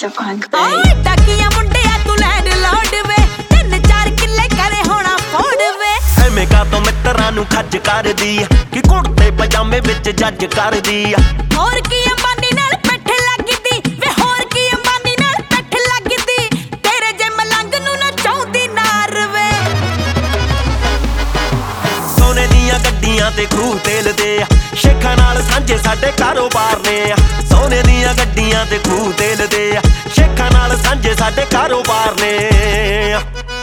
Punk ਓਏ ਟਾਕੀਆਂ ਮੁੰਡਿਆ ਤੂੰ ਲੈਂਡ ਲੋਡ ਵੇ 3-4 ਕਿੱਲੇ ਕਰੇ ਹੋਣਾ ਫੋੜ ਵੇ ਐਵੇਂ ਕਾ ਤੋਂ ਮਿੱਤਰਾਂ ਨੂੰ ਖੱਜ ਕਰਦੀ ਆ ਕਿ ਕੁੜਤੇ ਪਜਾਮੇ ਵਿੱਚ ਜੱਜ ਕਰਦੀ ਆ ਹੋਰ ਕੀ ਅੰਬਾਨੀ ਨਾਲ ਪਿੱਠ ਲੱਗਦੀ ਵੇ ਹੋਰ ਕੀ ਅੰਬਾਨੀ ਨਾਲ ਪਿੱਠ ਲੱਗਦੀ ਤੇਰੇ ਜੇ ਮਲੰਗ ਨੂੰ ਨਾ ਚਾਹੁੰਦੀ ਨਾਰ ਵੇ ਸੋਨੇ ਦੀਆਂ ਗੱਡੀਆਂ ਤੇ ਖੂਹ ਤੇਲ ਦੇ ਆ ਸ਼ੇਖਾਂ ਨਾਲ ਸਾਂਝੇ ਸਾਡੇ ਕਾਰੋਬਾਰ ਨੇ ਆ ਸੋਨੇ ਦੀਆਂ ਗੱਡੀਆਂ ਤੇ ਖੂਹ ਤੇਲ ਦੇ ਆ ਸ਼ੇਖਾਂ ਨਾਲ ਸਾਂਝੇ ਸਾਡੇ ਕਾਰੋਬਾਰ ਨੇ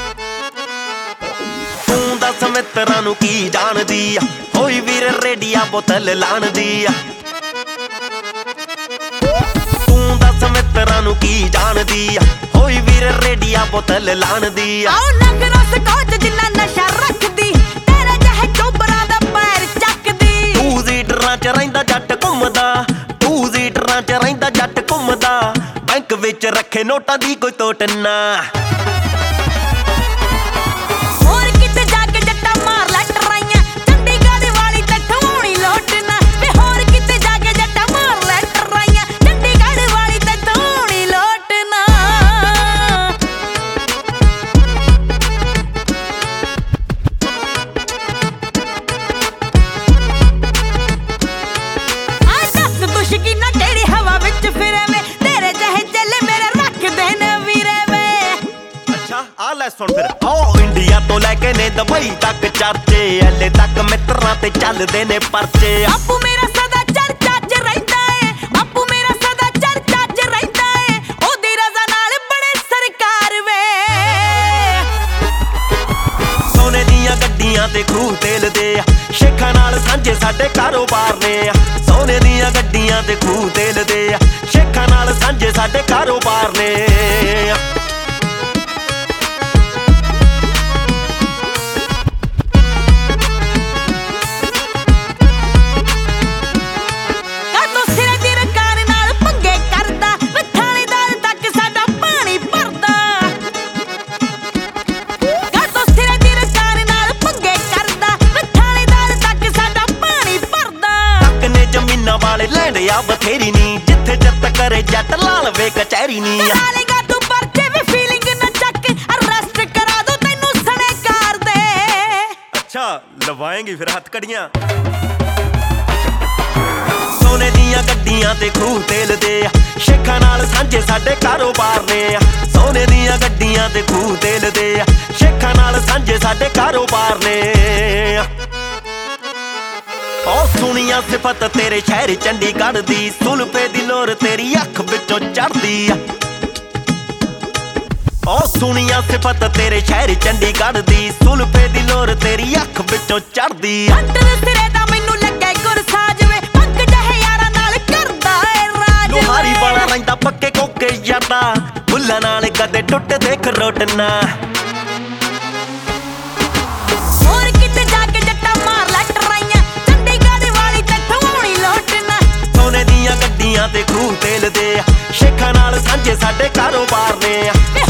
ਤੂੰ ਦੱਸ ਮਿੱਤਰਾਂ ਨੂੰ ਕੀ ਜਾਣਦੀ ਆ ਹੋਈ ਵੀਰ ਰੇਡੀਆ ਬੋਤਲ ਲਾਣਦੀ ਆ ਤੂੰ ਦੱਸ ਮਿੱਤਰਾਂ ਨੂੰ ਕੀ ਜਾਣਦੀ ਆ ਹੋਈ ਵੀਰ ਰੇਡੀਆ ਬੋਤਲ ਲਾਣਦੀ ਆ ਆਉ ਨਖਰੋ ਸਕੋਚ ਜਿੰਨਾ ਨਸ਼ਾ ਰੱਖਦੀ ਤੇਰੇ ਜਿਹੇ ਚੋਬਰਾਂ ਦਾ ਪੈਰ ਚੱਕਦੀ ਤੂੰ ਜ਼ੀਟਰਾਂ ਚ ਰਹਿੰਦਾ ਜੱਟ ਘੁੰਮਦਾ ਤੂੰ ਜ਼ੀਟਰਾਂ ਚ ਰਹਿੰਦਾ ਜੱਟ ਘੁੰਮਦਾ ਬੈਂਕ ਵਿੱਚ ਰੱਖੇ ਨੋਟਾਂ ਦੀ ਕੋਈ ਤੋਟ ਨਾ ਹੋਰ ਕਿਤੇ ਜਾ ਕੇ ਜੱਟਾਂ ਮਾਰ ਲੈ ਟਰਾਈਆਂ ਚੰਡੀਗੜ੍ਹ ਵਾਲੀ ਤੇ ਠਵਾਉਣੀ ਲੋਟਣਾ ਵੇ ਹੋਰ ਕਿਤੇ ਜਾ ਕੇ ਜੱਟਾਂ ਮਾਰ ਲੈ ਟਰਾਈਆਂ ਚੰਡੀਗੜ੍ਹ ਵਾਲੀ ਤੇ ਠਵਾਉਣੀ ਲੋਟਣਾ ਆ ਦੱਸ ਤੂੰ ਸ਼ਕੀਨਾ ਕਿਹੜੀ ਹਵਾ ਵਿੱਚ ਫਿਰੇ ਵੇ ਤੇਰੇ ਜਿਹੇ ਚੱਲੇ ਮੇਰੇ ਰੱਖਦੇ ਨੇ ਵੀਰੇ ਵੇ ਅੱਛਾ ਆ ਲੈ ਸੁਣ ਫਿਰ ਓ ਇੰਡੀਆ ਤੋਂ ਲੈ ਕੇ ਨੇ ਦੁਬਈ ਤੱਕ ਚਰਚੇ ਹਲੇ ਤੱਕ ਮਿੱਤਰਾਂ ਤੇ ਚੱਲਦੇ ਨੇ ਪਰਚੇ ਬਾਪੂ ਮੇਰਾ ਸਦਾ ਚਰਚਾ 'ਚ ਰਹਿੰਦਾ ਏ ਬਾਪੂ ਮੇਰਾ ਸਦਾ ਚਰਚਾ 'ਚ ਰਹਿੰਦਾ ਏ ਉਹਦੀ ਰਜ਼ਾ ਨਾਲ ਬਣੇ ਸਰਕਾਰ ਵੇ ਸੋਨੇ ਦੀਆਂ ਗੱਡੀਆਂ ਤੇ ਖੂਹ ਤੇਲ ਦੇ ਆ ਸ਼ੇਖਾਂ ਨਾਲ ਸਾਂਝੇ ਸਾਡੇ ਕਾਰੋਬਾਰ ਨੇ ਆ ਸੋਨੇ ਦੀਆਂ ਗੱਡੀਆਂ ਤੇ ਖੂਹ ਤੇਲ ਦੇ ਆ ਸ਼ੇਖਾਂ ਨਾਲ ਸਾਂਝੇ ਸਾਡੇ ਕਾਰੋਬਾਰ ਨੇ ਕਾਤੋਂ ਸਿਰੇ ਦੀ ਰਕਾਰ ਨਾਲ ਪੰਗੇ ਕਰਦਾ ਵੇ ਥਾਣੇਦਾਰ ਤੱਕ ਸਾਡਾ ਪਾਣੀ ਭਰਦਾ ਕਾਤੋਂ ਸਿਰੇ ਦੀ ਰਕਾਰ ਨਾਲ ਪੰਗੇ ਕਰਦਾ ਵੇ ਥਾਣੇਦਾਰ ਤੱਕ ਸਾਡਾ ਪਾਣੀ ਭਰਦਾ ਤੱਕ ਨੇ ਜ਼ਮੀਨਾਂ ਵਾਲੇ ਲੈਂਡਿਆ ਬਥੇਰੀ ਨੀ ਜਿੱਥੇ ਜੱਤ ਕਰੇ ਜੱਟ ਲਾ ਲਵੇ ਕਚਹਿਰੀ ਨੀ ਆ ਕਰਾ ਲੇਗਾ ਤੂੰ ਪਰਚੇ ਵੀ ਫੀਲਿੰਗ ਨਾ ਚੱਕ ਅਰੈਸਟ ਕਰਾ ਦੋ ਤੈਨੂੰ ਸਣੇ ਕਾਰ ਦੇ ਅੱਛਾ ਲਵਾਏਂਗੀ ਫਿਰ ਹੱਥ ਕੜੀਆਂ ਸੋਨੇ ਦੀਆਂ ਗੱਡੀਆਂ ਤੇ ਖੂਹ ਤੇਲ ਦੇ ਆ ਸ਼ੇਖਾਂ ਨਾਲ ਸਾਂਝੇ ਸਾਡੇ ਕਾਰੋਬਾਰ ਨੇ ਆ ਸੋਨੇ ਦੀਆਂ ਗੱਡੀਆਂ ਤੇ ਖੂਹ ਤੇਲ ਦੇ ਆ ਸ਼ੇਖਾਂ ਨਾਲ ਸਾਂਝੇ ਸਾਡੇ ਕਾਰੋਬਾਰ ਨੇ ਓ ਸੁਣੀਆਂ ਸਿਫਤ ਤੇਰੇ ਸ਼ਹਿਰ ਚੰਡੀਗੜ੍ਹ ਦੀ ਸੁਲਫੇ ਦੀ ਲੋਰ ਤੇਰੀ ਅੱਖ ਵਿੱਚੋਂ ਚੜਦੀ ਆ ਓ ਸੁਣੀਆਂ ਸਿਫਤ ਤੇਰੇ ਸ਼ਹਿਰ ਚੰਡੀਗੜ੍ਹ ਦੀ ਸੁਲਫੇ ਦੀ ਲੋਰ ਤੇਰੀ ਅੱਖ ਵਿੱਚੋਂ ਚੜਦੀ ਆ ਅੰਟਰ ਸਿਰੇ ਦਾ ਮੈਨੂੰ ਲੱਗੇ ਗੁਰਸਾਜ ਵੇ ਪੰਗ ਜਿਹੇ ਯਾਰਾਂ ਨਾਲ ਕਰਦਾ ਏ ਰਾਜ ਲੋਹਾਰੀ ਵਾਲਾ ਰਹਿੰਦਾ ਪੱਕੇ ਕੋਕੇ ਯਾਦਾ ਬੁੱਲਾਂ ਨਾਲ ਕਦੇ ਟੁੱਟ ਦੇਖ ਰੋਟਨਾ ਹੋਰ ਕਿਤੇ ਜਾ ਕੇ ਜੱਟਾਂ ਮਾਰ ਲੈ ਟਰਾਈਆਂ ਚੰਡੀਗੜ੍ਹ ਵਾਲੀ ਤੇ ਠਵਾਉਣੀ ਲੋਟਣਾ ਸੋਨੇ ਦੀਆਂ ਗੱਡੀਆਂ ਤੇ ਖੂਹ ਤੇਲ ਦੇ ਆ ਸ਼ੇਖਾਂ ਨਾਲ ਸਾਂਝੇ ਸਾਡੇ ਕਾਰੋਬਾਰ ਨੇ ਆ ਵੇ